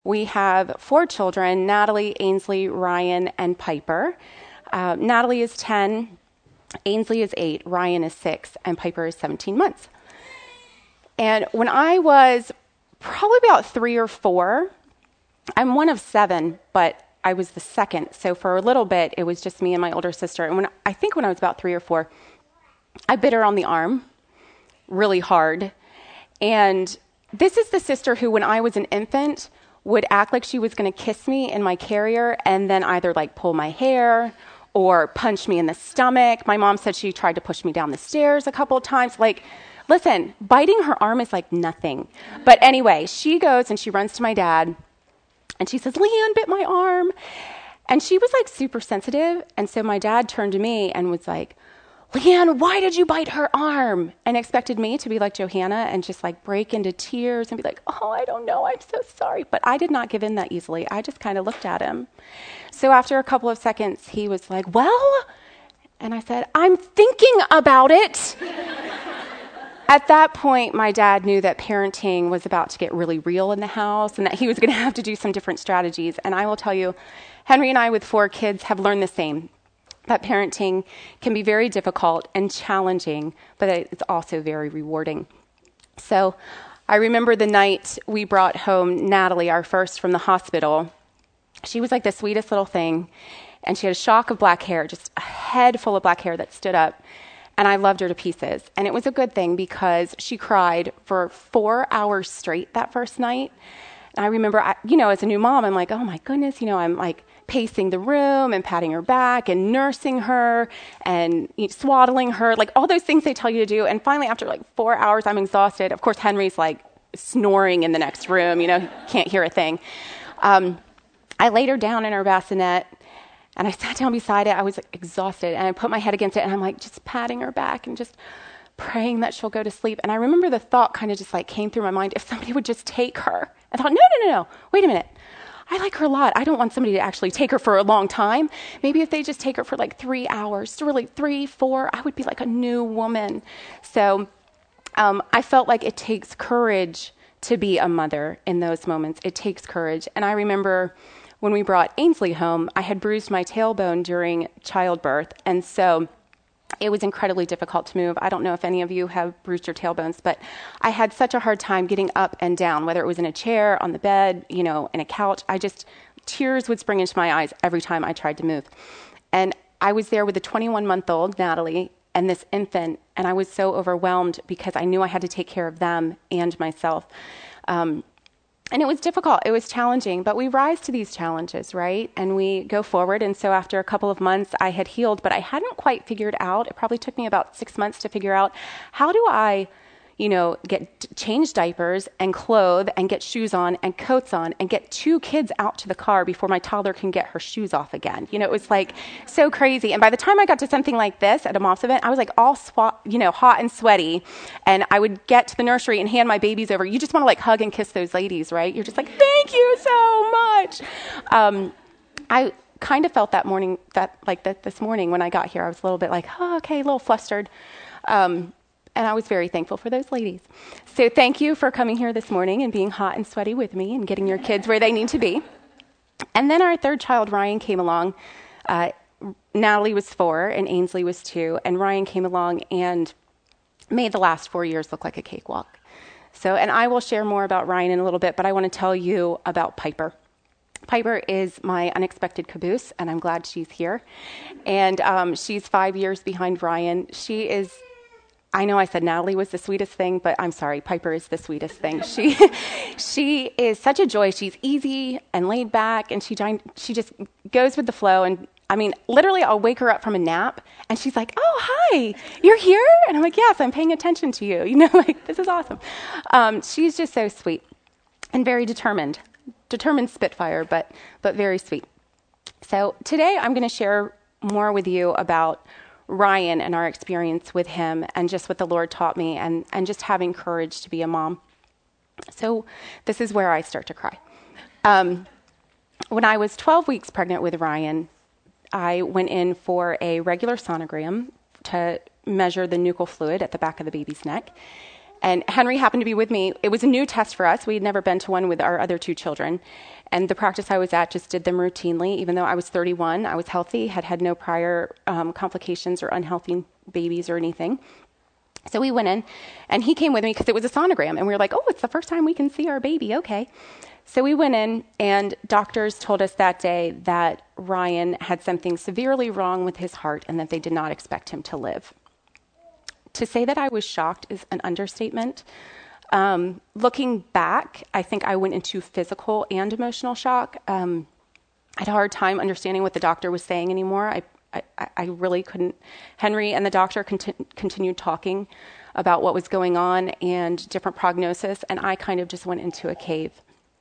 We have 4 children: Natalie, Ainsley, Ryan, and Piper. Natalie is 10, Ainsley is 8, Ryan is 6, and Piper is 17 months. And when I was probably about 3 or 4, I'm one of 7, but I was the second. So for a little bit, it was just me and my older sister. And when I was about 3 or 4, I bit her on the arm really hard. And this is the sister who, when I was an infant, would act like she was going to kiss me in my carrier and then either like pull my hair or punch me in the stomach. My mom said she tried to push me down the stairs a couple of times. Like, listen, biting her arm is like nothing. But anyway, she goes and she runs to my dad and she says, "Leanne bit my arm." And she was like super sensitive. And so my dad turned to me and was like, "Leanne, why did you bite her arm?" And expected me to be like Johanna and just like break into tears and be like, "Oh, I don't know. I'm so sorry." But I did not give in that easily. I just kind of looked at him. So after a couple of seconds, he was like, "Well?" And I said, "I'm thinking about it." At that point, my dad knew that parenting was about to get really real in the house and that he was going to have to do some different strategies. And I will tell you, Henry and I with 4 kids have learned the same. That parenting can be very difficult and challenging, but it's also very rewarding. So I remember the night we brought home Natalie, our first, from the hospital. She was like the sweetest little thing, and she had a shock of black hair, just a head full of black hair that stood up, and I loved her to pieces. And it was a good thing because she cried for 4 hours straight that first night. And I remember, as a new mom, I'm like, oh my goodness, I'm like pacing the room and patting her back and nursing her and swaddling her, like all those things they tell you to do. And finally, after like 4 hours, I'm exhausted. Of course, Henry's like snoring in the next room, can't hear a thing. I laid her down in her bassinet and I sat down beside it. I was like, exhausted, and I put my head against it and I'm like just patting her back and just praying that she'll go to sleep. And I remember the thought kind of just like came through my mind, if somebody would just take her. I thought, no, wait a minute. I like her a lot. I don't want somebody to actually take her for a long time. Maybe if they just take her for like 3 hours, so really 3, 4, I would be like a new woman. So I felt like it takes courage to be a mother in those moments. It takes courage. And I remember when we brought Ainsley home, I had bruised my tailbone during childbirth. And so it was incredibly difficult to move. I don't know if any of you have bruised your tailbones, but I had such a hard time getting up and down, whether it was in a chair, on the bed, in a couch. Tears would spring into my eyes every time I tried to move. And I was there with a 21-month-old, Natalie, and this infant, and I was so overwhelmed because I knew I had to take care of them and myself. And it was difficult. It was challenging, but we rise to these challenges, right? And we go forward. And so after a couple of months, I had healed, but I hadn't quite figured out. It probably took me about 6 months to figure out, how do I, change diapers and clothe and get shoes on and coats on and get 2 kids out to the car before my toddler can get her shoes off again. It was like so crazy. And by the time I got to something like this at a mom's event, I was like all hot and sweaty. And I would get to the nursery and hand my babies over. You just want to like hug and kiss those ladies, right? You're just like, thank you so much. I kind of felt that morning, this morning when I got here. I was a little bit like, oh, okay, a little flustered. And I was very thankful for those ladies. So thank you for coming here this morning and being hot and sweaty with me and getting your kids where they need to be. And then our 3rd child, Ryan, came along. Natalie was 4 and Ainsley was 2. And Ryan came along and made the last 4 years look like a cakewalk. And I will share more about Ryan in a little bit, but I want to tell you about Piper. Piper is my unexpected caboose, and I'm glad she's here. And she's 5 years behind Ryan. I know I said Natalie was the sweetest thing, but I'm sorry, Piper is the sweetest thing. She is such a joy. She's easy and laid back, and she just goes with the flow. And I mean, literally, I'll wake her up from a nap, and she's like, "Oh, hi, you're here?" And I'm like, "Yes, I'm paying attention to you. This is awesome." She's just so sweet and very determined Spitfire, but very sweet. So today, I'm going to share more with you about Ryan and our experience with him and just what the Lord taught me and just having courage to be a mom. So this is where I start to cry. When I was 12 weeks pregnant with Ryan, I went in for a regular sonogram to measure the nuchal fluid at the back of the baby's neck. And Henry happened to be with me. It was a new test for us. We had never been to one with our other 2 children. And the practice I was at just did them routinely. Even though I was 31, I was healthy, had had no prior complications or unhealthy babies or anything. So we went in, and he came with me because it was a sonogram. And we were like, oh, it's the first time we can see our baby. Okay. So we went in, and doctors told us that day that Ryan had something severely wrong with his heart and that they did not expect him to live. To say that I was shocked is an understatement. Looking back, I think I went into physical and emotional shock. I had a hard time understanding what the doctor was saying anymore. I really couldn't. Henry and the doctor continued talking about what was going on and different prognosis, and I kind of just went into a cave.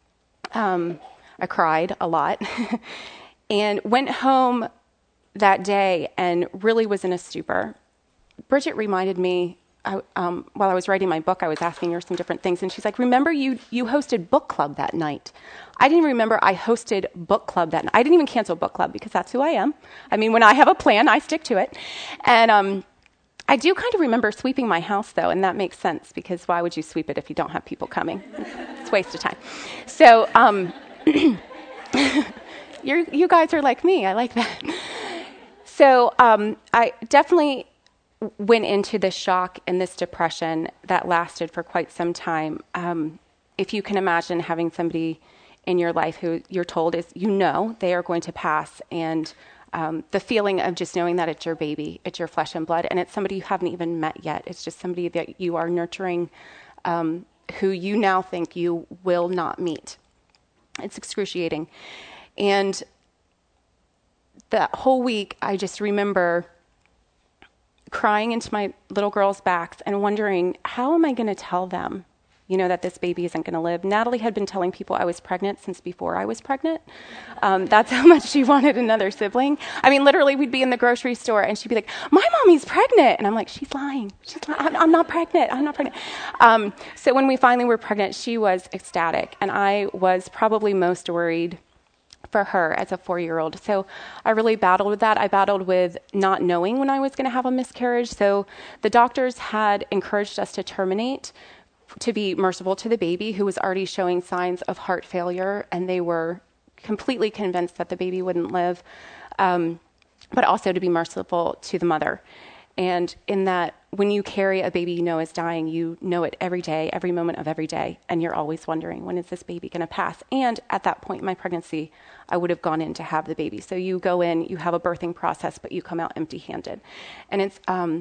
I cried a lot and went home that day and really was in a stupor. Bridget reminded me, while I was writing my book, I was asking her some different things, and she's like, remember you hosted book club that night. I didn't remember I hosted book club that night. I didn't even cancel book club because that's who I am. I mean, when I have a plan, I stick to it. And I do kind of remember sweeping my house, though, and that makes sense because why would you sweep it if you don't have people coming? It's a waste of time. So you guys are like me. I like that. So I definitely went into this shock and this depression that lasted for quite some time. If you can imagine having somebody in your life who you're told is, they are going to pass, and the feeling of just knowing that it's your baby, it's your flesh and blood, and it's somebody you haven't even met yet. It's just somebody that you are nurturing, who you now think you will not meet. It's excruciating. And that whole week, I just remember crying into my little girls' backs and wondering, how am I going to tell them, that this baby isn't going to live? Natalie had been telling people I was pregnant since before I was pregnant. That's how much she wanted another sibling. I mean, literally, we'd be in the grocery store and she'd be like, my mommy's pregnant. And I'm like, she's lying. I'm not pregnant. I'm not pregnant. So when we finally were pregnant, she was ecstatic. And I was probably most worried for her as a 4-year-old. So I really battled with that. I battled with not knowing when I was going to have a miscarriage. So the doctors had encouraged us to terminate, to be merciful to the baby who was already showing signs of heart failure, and they were completely convinced that the baby wouldn't live, but also to be merciful to the mother. And in that, when you carry a baby is dying, you know it every day, every moment of every day, and you're always wondering, when is this baby going to pass? And at that point in my pregnancy, I would have gone in to have the baby. So you go in, you have a birthing process, but you come out empty-handed. And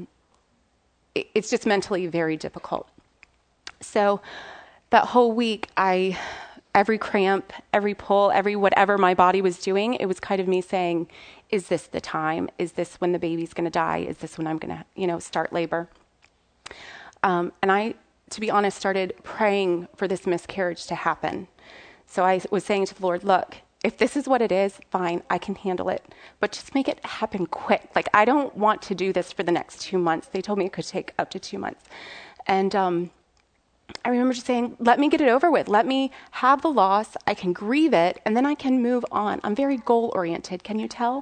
it's just mentally very difficult. So that whole week, every cramp, every pull, every whatever my body was doing, it was kind of me saying, is this the time? Is this when the baby's going to die? Is this when I'm going to, start labor? And I, to be honest, started praying for this miscarriage to happen. So I was saying to the Lord, look, if this is what it is, fine, I can handle it. But just make it happen quick. Like, I don't want to do this for the next 2 months. They told me it could take up to 2 months. And I remember just saying, let me get it over with. Let me have the loss. I can grieve it, and then I can move on. I'm very goal-oriented. Can you tell?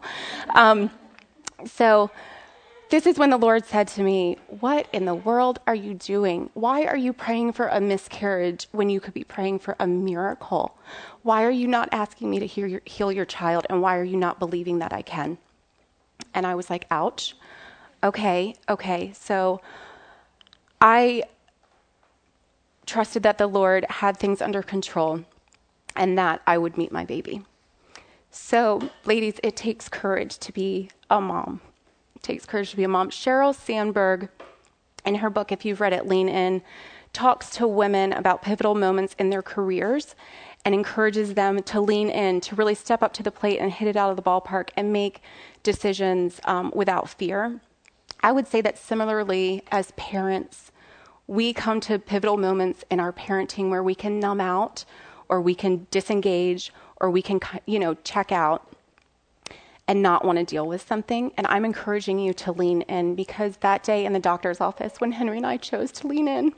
So this is when the Lord said to me, what in the world are you doing? Why are you praying for a miscarriage when you could be praying for a miracle? Why are you not asking me to heal your child? And why are you not believing that I can? And I was like, ouch. Okay. So I trusted that the Lord had things under control and that I would meet my baby. So, ladies, it takes courage to be a mom. It takes courage to be a mom. Sheryl Sandberg, in her book, if you've read it, Lean In, talks to women about pivotal moments in their careers and encourages them to lean in, to really step up to the plate and hit it out of the ballpark and make decisions without fear. I would say that similarly, as parents, we come to pivotal moments in our parenting where we can numb out, or we can disengage, or we can, check out and not want to deal with something. And I'm encouraging you to lean in, because that day in the doctor's office when Henry and I chose to lean in,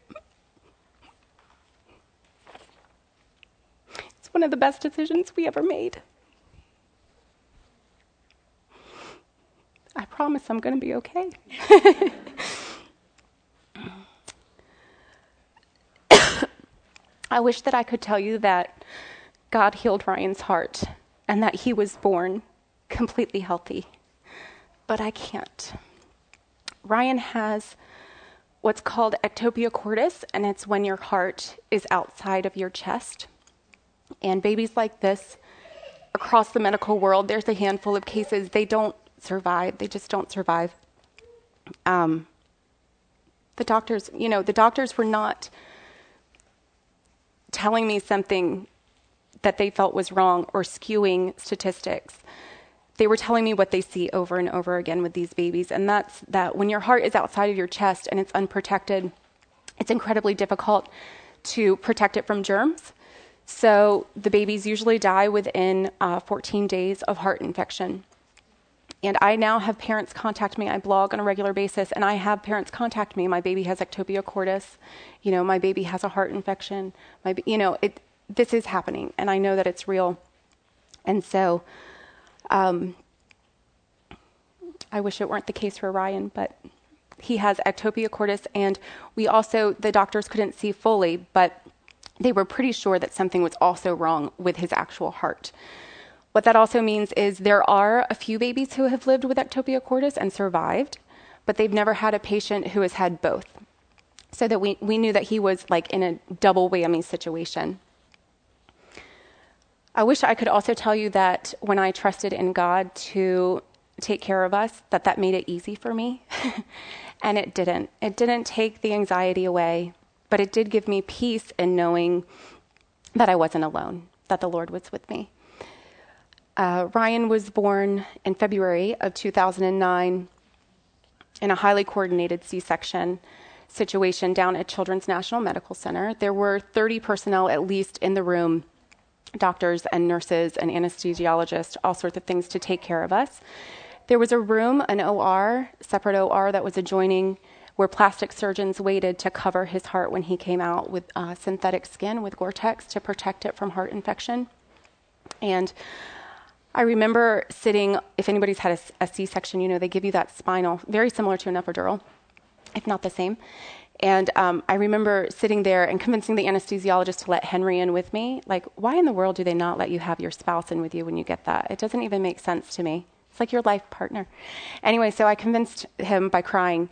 it's one of the best decisions we ever made. I promise I'm going to be okay. I wish that I could tell you that God healed Ryan's heart and that he was born completely healthy, but I can't. Ryan has what's called ectopia cordis, and it's when your heart is outside of your chest. And babies like this, across the medical world, there's a handful of cases. They don't survive. They just don't survive. The doctors were not telling me something that they felt was wrong or skewing statistics. They were telling me what they see over and over again with these babies, and that's that when your heart is outside of your chest and it's unprotected, it's incredibly difficult to protect it from germs. So the babies usually die within 14 days of heart infection. And I now have parents contact me. I blog on a regular basis, and I have parents contact me. My baby has ectopia cordis. My baby has a heart infection. This is happening, and I know that it's real. And so I wish it weren't the case for Ryan, but he has ectopia cordis, and the doctors couldn't see fully, but they were pretty sure that something was also wrong with his actual heart. What that also means is there are a few babies who have lived with ectopia cordis and survived, but they've never had a patient who has had both. So that we knew that he was like in a double whammy situation. I wish I could also tell you that when I trusted in God to take care of us, that made it easy for me. And it didn't. It didn't take the anxiety away, but it did give me peace in knowing that I wasn't alone, that the Lord was with me. Ryan was born in February of 2009 in a highly coordinated C-section situation down at Children's National Medical Center. There were 30 personnel at least in the room, doctors and nurses and anesthesiologists, all sorts of things to take care of us. There was a room, an OR, separate OR that was adjoining, where plastic surgeons waited to cover his heart when he came out with synthetic skin with Gore-Tex to protect it from heart infection. And I remember sitting, if anybody's had a C-section, they give you that spinal, very similar to an epidural, if not the same. And I remember sitting there and convincing the anesthesiologist to let Henry in with me. Like, why in the world do they not let you have your spouse in with you when you get that? It doesn't even make sense to me. It's like your life partner. Anyway, so I convinced him by crying.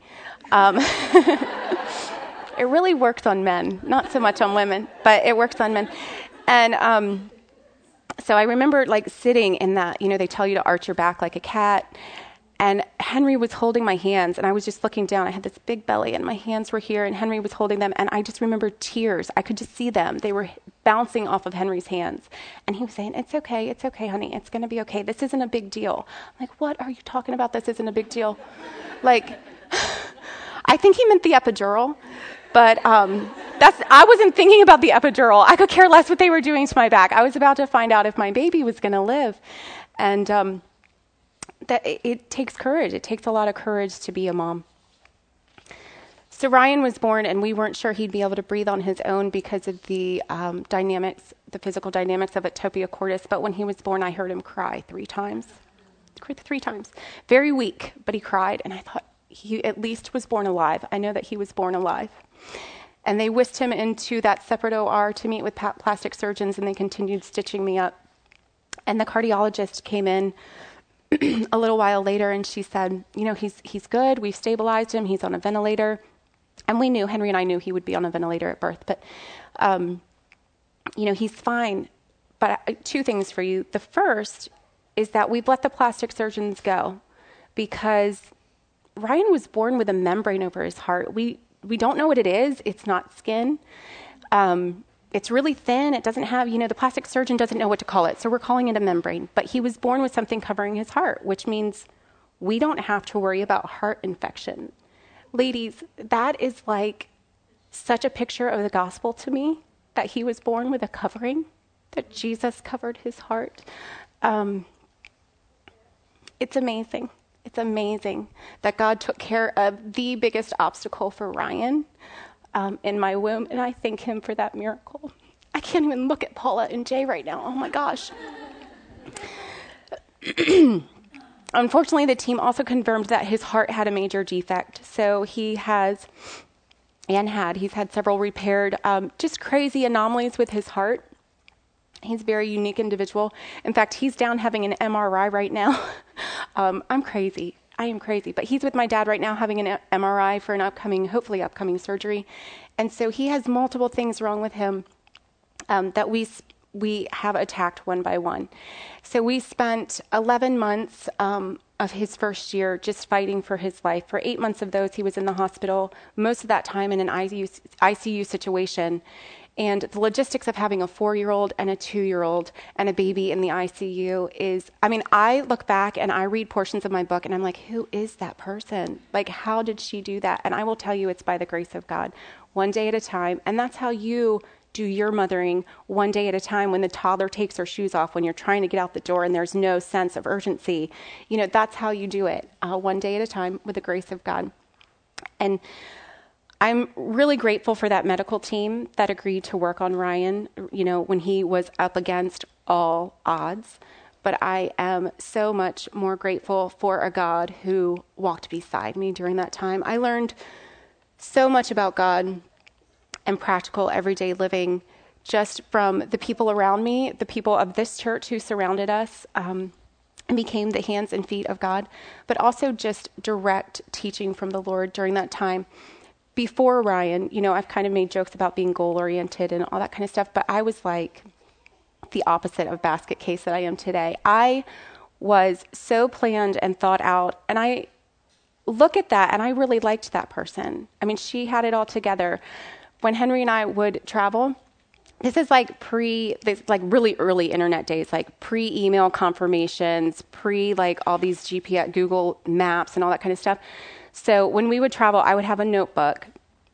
It really works on men, not so much on women, but it works on men. And so I remember sitting in that, they tell you to arch your back like a cat. And Henry was holding my hands, and I was just looking down. I had this big belly, and my hands were here, and Henry was holding them. And I just remember tears. I could just see them. They were bouncing off of Henry's hands. And he was saying, it's okay, honey. It's going to be okay. This isn't a big deal. I'm like, what are you talking about? This isn't a big deal. I think he meant the epidural. But I wasn't thinking about the epidural. I could care less what they were doing to my back. I was about to find out if my baby was going to live. And that it takes courage. It takes a lot of courage to be a mom. So Ryan was born, and we weren't sure he'd be able to breathe on his own because of the dynamics, the physical dynamics of ectopia cordis. But when he was born, I heard him cry 3 times. 3 times. Very weak, but he cried, and I thought he at least was born alive. I know that he was born alive. And they whisked him into that separate OR to meet with plastic surgeons, and they continued stitching me up. And the cardiologist came in a little while later, and she said, he's good. We've stabilized him. He's on a ventilator. And Henry and I knew he would be on a ventilator at birth. But, he's fine. But 2 things for you. The first is that we've let the plastic surgeons go because Ryan was born with a membrane over his heart. We don't know what it is. It's not skin. It's really thin. It doesn't have, the plastic surgeon doesn't know what to call it. So we're calling it a membrane. But he was born with something covering his heart, which means we don't have to worry about heart infection. Ladies, that is such a picture of the gospel to me, that he was born with a covering, that Jesus covered his heart. It's amazing. It's amazing that God took care of the biggest obstacle for Ryan in my womb, and I thank him for that miracle. I can't even look at Paula and Jay right now. Oh my gosh. Unfortunately, the team also confirmed that his heart had a major defect. So he has He's had several repaired, just crazy anomalies with his heart. He's a very unique individual. In fact, he's down having an MRI right now. I'm crazy. I am crazy. But he's with my dad right now having an MRI for an hopefully upcoming surgery. And so he has multiple things wrong with him that we have attacked one by one. So we spent 11 months of his first year just fighting for his life. For 8 months of those, he was in the hospital, most of that time in an ICU situation. And the logistics of having a 4-year-old and a 2-year-old and a baby in the ICU is, I look back and I read portions of my book and I'm like, who is that person? Like, how did she do that? And I will tell you, it's by the grace of God, one day at a time. And that's how you do your mothering, one day at a time. When the toddler takes her shoes off, when you're trying to get out the door and there's no sense of urgency, that's how you do it, one day at a time with the grace of God. And I'm really grateful for that medical team that agreed to work on Ryan, when he was up against all odds. But I am so much more grateful for a God who walked beside me during that time. I learned so much about God and practical everyday living just from the people around me, the people of this church who surrounded us, and became the hands and feet of God, but also just direct teaching from the Lord during that time. Before Ryan, I've kind of made jokes about being goal-oriented and all that kind of stuff, but I was like the opposite of basket case that I am today. I was so planned and thought out, and I look at that, and I really liked that person. She had it all together. When Henry and I would travel, this is like really early internet days, like pre-email confirmations, all these GPS, Google Maps and all that kind of stuff. So when we would travel, I would have a notebook,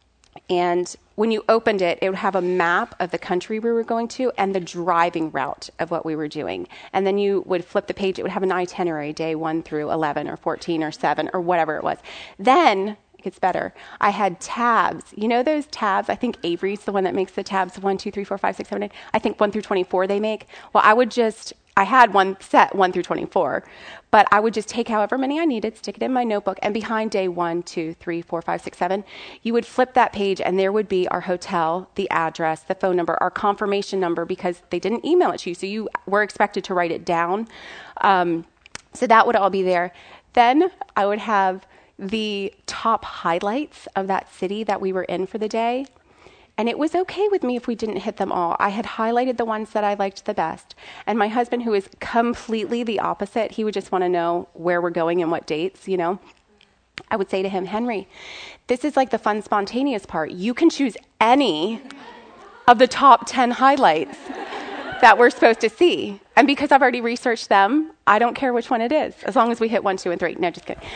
and when you opened it, it would have a map of the country we were going to and the driving route of what we were doing. And then you would flip the page, it would have an itinerary, day 1 through 11 or 14 or 7 or whatever it was. Then it gets better. I had tabs. Those tabs? I think Avery's the one that makes the tabs 1, 2, 3, 4, 5, 6, 7, 8. I think 1 through 24 they make. Well, I had one set 1 through 24, but I would just take however many I needed, stick it in my notebook, and behind day 1, 2, 3, 4, 5, 6, 7, you would flip that page and there would be our hotel, the address, the phone number, our confirmation number, because they didn't email it to you, so you were expected to write it down. So that would all be there. Then I would have the top highlights of that city that we were in for the day. And it was okay with me if we didn't hit them all. I had highlighted the ones that I liked the best. And my husband, who is completely the opposite, he would just want to know where we're going and what dates, I would say to him, Henry, this is like the fun, spontaneous part. You can choose any of the top 10 highlights that we're supposed to see. And because I've already researched them, I don't care which one it is, as long as we hit 1, 2, and 3. No, just kidding.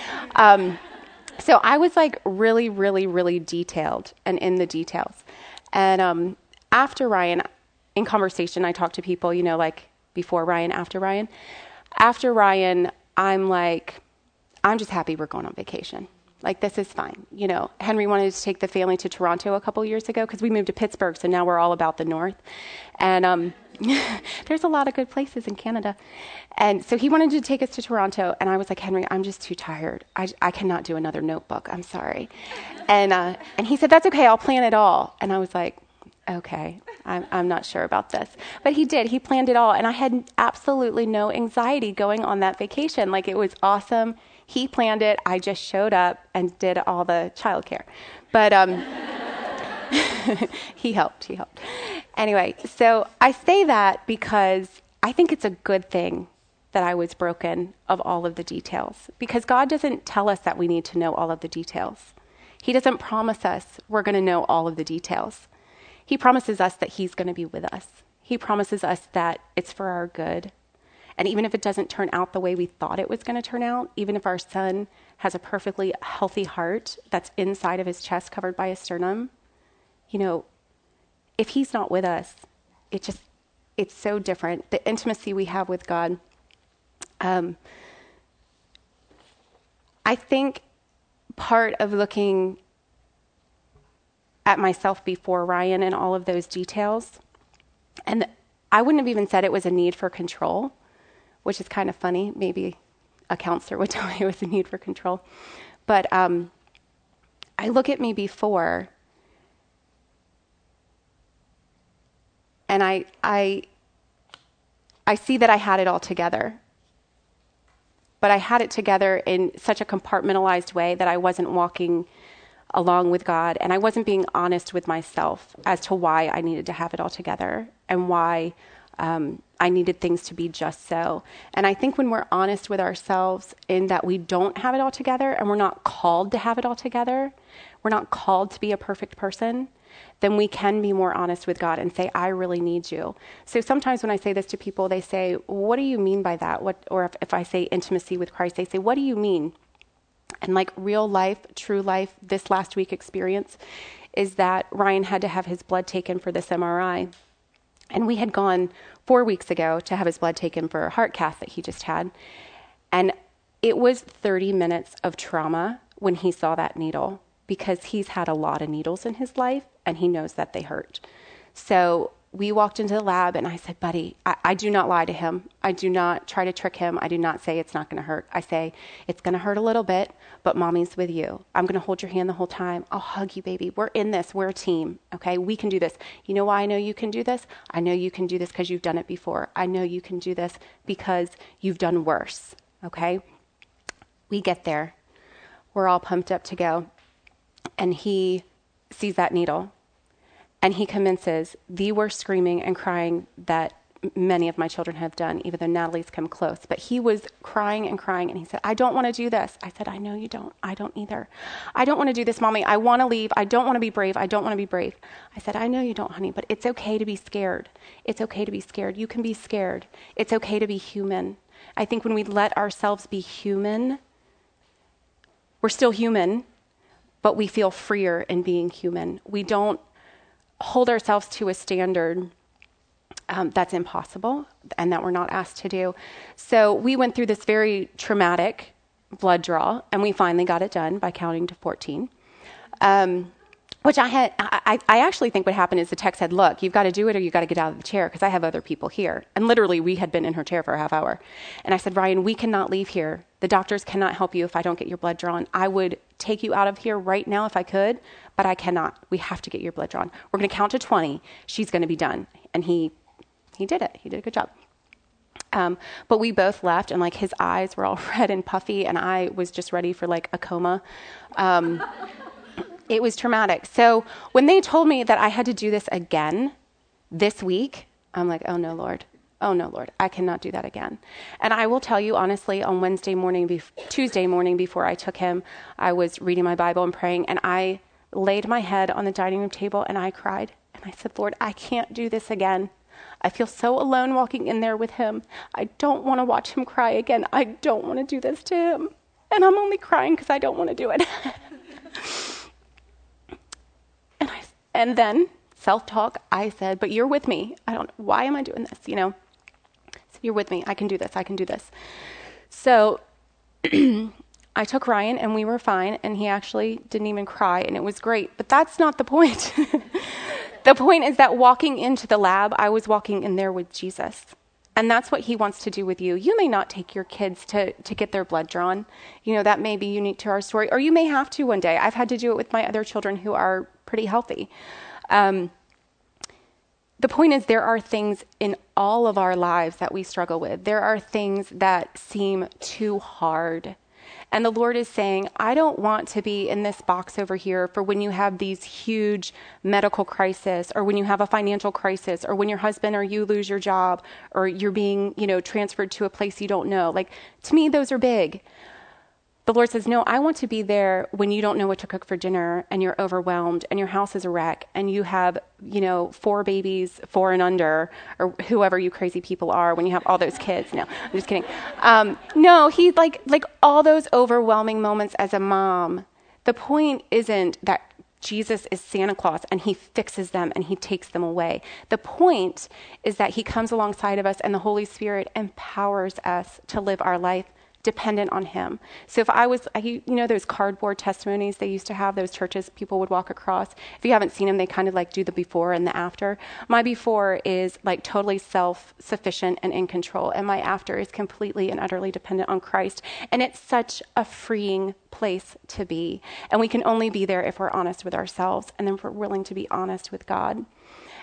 So I was like really, really, really detailed and in the details. And after Ryan, in conversation, I talk to people, before Ryan, after Ryan. After Ryan, I'm just happy we're going on vacation. Like, this is fine. Henry wanted to take the family to Toronto a couple years ago because we moved to Pittsburgh, so now we're all about the north. And there's a lot of good places in Canada. And so he wanted to take us to Toronto, and I was like, Henry, I'm just too tired. I cannot do another notebook. I'm sorry. And he said, that's okay. I'll plan it all. And I was like, okay, I'm not sure about this. But he did. He planned it all, and I had absolutely no anxiety going on that vacation. Like, it was awesome. He planned it. I just showed up and did all the childcare. But he helped. Anyway, so I say that because I think it's a good thing that I was broken of all of the details, because God doesn't tell us that we need to know all of the details. He doesn't promise us we're going to know all of the details. He promises us that he's going to be with us. He promises us that it's for our good. And even if it doesn't turn out the way we thought it was going to turn out, even if our son has a perfectly healthy heart that's inside of his chest covered by a sternum, if he's not with us, it's so different. The intimacy we have with God. I think part of looking at myself before Ryan and all of those details, and I wouldn't have even said it was a need for control, which is kind of funny. Maybe a counselor would tell me it was a need for control. But I look at me before, And I see that I had it all together. But I had it together in such a compartmentalized way that I wasn't walking along with God, and I wasn't being honest with myself as to why I needed to have it all together and why I needed things to be just so. And I think when we're honest with ourselves in that we don't have it all together and we're not called to have it all together, we're not called to be a perfect person, then we can be more honest with God and say, I really need you. So sometimes when I say this to people, they say, what do you mean by that? Or if I say intimacy with Christ, they say, what do you mean? And like real life, true life, this last week experience is that Ryan had to have his blood taken for this MRI. And we had gone 4 weeks ago to have his blood taken for a heart cath that he just had. And it was 30 minutes of trauma when he saw that needle, because he's had a lot of needles in his life and he knows that they hurt. So we walked into the lab and I said, buddy, I do not lie to him. I do not try to trick him. I do not say it's not going to hurt. I say, it's going to hurt a little bit, but mommy's with you. I'm going to hold your hand the whole time. I'll hug you, baby. We're in this. We're a team. Okay. We can do this. You know why I know you can do this? I know you can do this because you've done it before. I know you can do this because you've done worse. Okay. We get there. We're all pumped up to go. And he sees that needle. And he commences the worst screaming and crying that many of my children have done, even though Natalie's come close. But he was crying and crying, and he said, I don't want to do this. I said, I know you don't. I don't either. I don't want to do this, Mommy. I want to leave. I don't want to be brave. I don't want to be brave. I said, I know you don't, honey, but it's okay to be scared. It's okay to be scared. You can be scared. It's okay to be human. I think when we let ourselves be human, we're still human, but we feel freer in being human. We don't hold ourselves to a standard that's impossible and that we're not asked to do. So we went through this very traumatic blood draw, and we finally got it done by counting to 14. Which I actually think what happened is the tech said, look, you've got to do it or you've got to get out of the chair because I have other people here. And literally we had been in her chair for a half hour. And I said, Ryan, we cannot leave here. The doctors cannot help you if I don't get your blood drawn. I would take you out of here right now if I could, but I cannot. We have to get your blood drawn. We're going to count to 20. She's going to be done. And he did it. He did a good job. But we both left, and like his eyes were all red and puffy, and I was just ready for like a coma. It was traumatic. So when they told me that I had to do this again this week, I'm like, oh no, Lord. Oh no, Lord, I cannot do that again. And I will tell you honestly, on Tuesday morning before I took him, I was reading my Bible and praying, and I laid my head on the dining room table and I cried. And I said, Lord, I can't do this again. I feel so alone walking in there with him. I don't want to watch him cry again. I don't want to do this to him. And I'm only crying because I don't want to do it. And then self-talk, I said, but you're with me. Why am I doing this? So you're with me. I can do this. I can do this. So I took Ryan and we were fine. And he actually didn't even cry. And it was great. But that's not the point. The point is that walking into the lab, I was walking in there with Jesus. And that's what he wants to do with you. You may not take your kids to get their blood drawn. That may be unique to our story. Or you may have to one day. I've had to do it with my other children who are pretty healthy. The point is there are things in all of our lives that we struggle with. There are things that seem too hard. And the Lord is saying, I don't want to be in this box over here for when you have these huge medical crises, or when you have a financial crisis, or when your husband or you lose your job, or you're being, transferred to a place you don't know. Like, to me, those are big. The Lord says, no, I want to be there when you don't know what to cook for dinner and you're overwhelmed and your house is a wreck and you have, 4 babies, 4 and under, or whoever you crazy people are when you have all those kids. No, I'm just kidding. No, he's like all those overwhelming moments as a mom. The point isn't that Jesus is Santa Claus and he fixes them and he takes them away. The point is that he comes alongside of us and the Holy Spirit empowers us to live our life dependent on him. So if I was, those cardboard testimonies they used to have, those churches people would walk across. If you haven't seen them, they kind of like do the before and the after. My before is like totally self-sufficient and in control. And my after is completely and utterly dependent on Christ. And it's such a freeing place to be. And we can only be there if we're honest with ourselves and then if we're willing to be honest with God.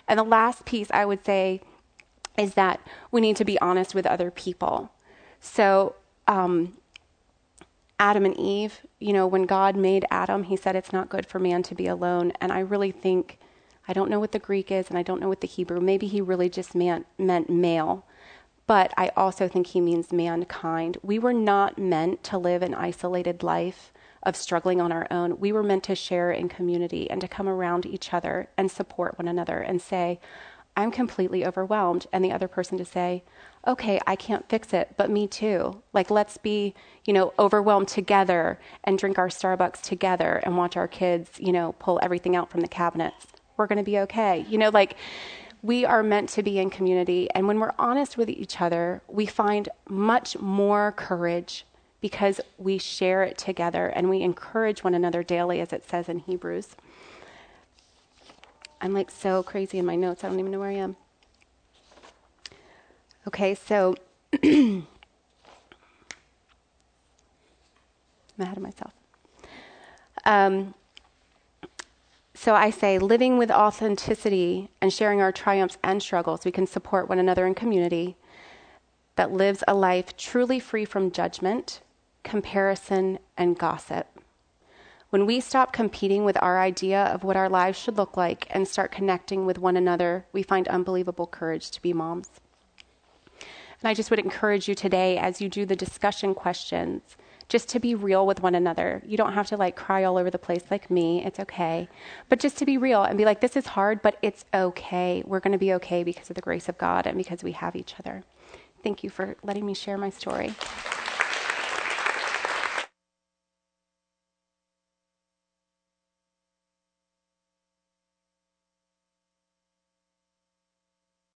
And the last piece I would say is that we need to be honest with other people. So Adam and Eve, when God made Adam, he said it's not good for man to be alone. And I really think, I don't know what the Greek is and I don't know what the Hebrew, maybe he really just meant male. But I also think he means mankind. We were not meant to live an isolated life of struggling on our own. We were meant to share in community and to come around each other and support one another and say, I'm completely overwhelmed. And the other person to say, okay, I can't fix it, but me too. Like, let's be, overwhelmed together and drink our Starbucks together and watch our kids, pull everything out from the cabinets. We're going to be okay. We are meant to be in community. And when we're honest with each other, we find much more courage because we share it together and we encourage one another daily, as it says in Hebrews. I'm like so crazy in my notes. I don't even know where I am. Okay, so I'm ahead of myself. So I say, living with authenticity and sharing our triumphs and struggles, we can support one another in community that lives a life truly free from judgment, comparison, and gossip. When we stop competing with our idea of what our lives should look like and start connecting with one another, we find unbelievable courage to be moms. And I just would encourage you today, as you do the discussion questions, just to be real with one another. You don't have to cry all over the place like me. It's okay. But just to be real and be like, this is hard, but it's okay. We're going to be okay because of the grace of God and because we have each other. Thank you for letting me share my story.